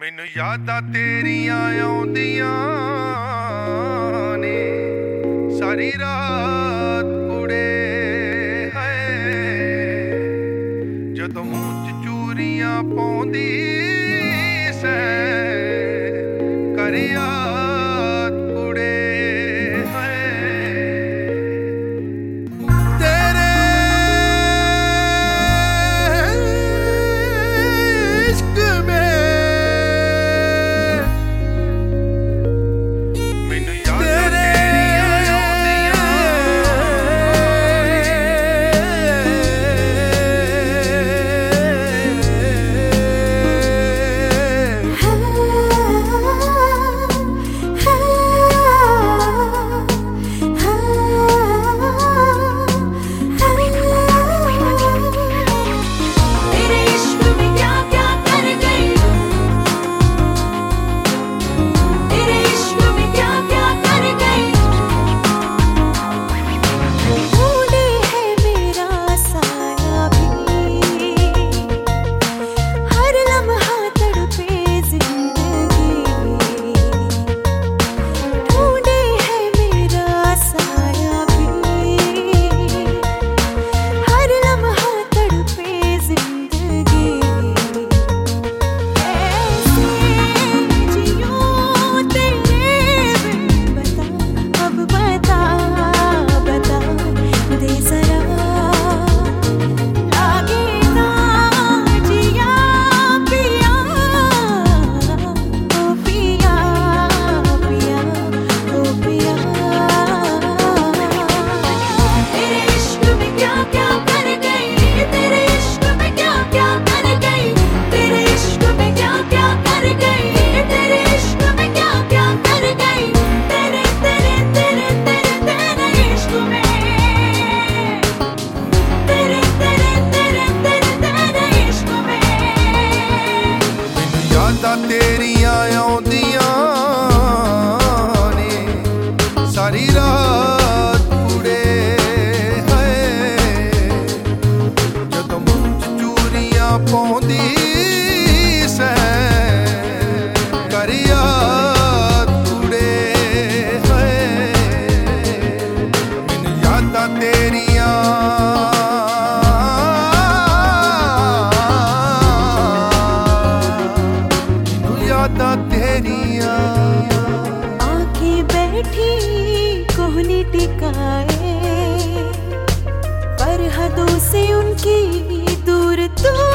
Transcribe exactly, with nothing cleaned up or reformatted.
ਮੈਨੂੰ ਯਾਦਾਂ ਤੇਰੀਆਂ ਆਉਂਦੀਆਂ ਨੇ ਸਾਰੀ ਰਾਤ ਕੁੜੇ ਹੈ ਜਦੋਂ ਮੂੰਹ ਚ ਚੂਰੀਆਂ ਪਾਉਂਦੀ ਸੈ ਕਰ ਯਾਦ ਕੁੜੇ ਤੇਰੀਆਂ ਆਉਂਦੀਆਂ ਨੇ ਸਾਰੀ ਰਾਤ ਕੁੜੇ ਹੈ ਜਦੋਂ ਮੂੰਹ ਚ ਚੂਰੀਆਂ ਪਾਉਂਦੀ ਸੈ ਕਰ ਯਾਦ ਕੁੜੇ ਹੈ ਮੈਨੂੰ ਯਾਦਾਂ ਤੇਰੀਆਂ तेरिया आके बैठी कोहनी टिकाए पर हदों से उनकी दूर तो